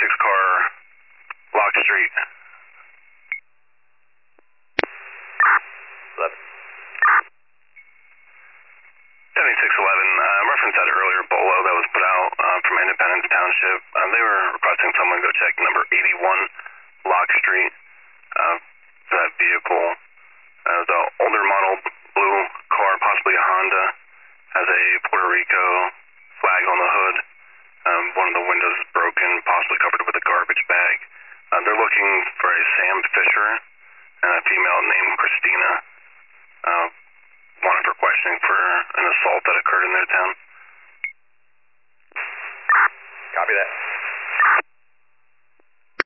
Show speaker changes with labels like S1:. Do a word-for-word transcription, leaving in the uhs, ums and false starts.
S1: seventy-six car, Lock Street.
S2: eleven.
S1: seventy-six eleven, uh, reference that earlier bolo that was put out uh, from Independence Township. Uh, they were requesting someone go check number eighty-one Lock Street uh, for that vehicle. Uh, the older model blue car, possibly a Honda, has a Puerto Rico flag on the hood. Um, one of the windows is broken, possibly covered with a garbage bag. Uh, they're looking for a Sam Fisher and a female named Christina. Uh, wanted for questioning for an assault that occurred in their town.
S2: Copy that.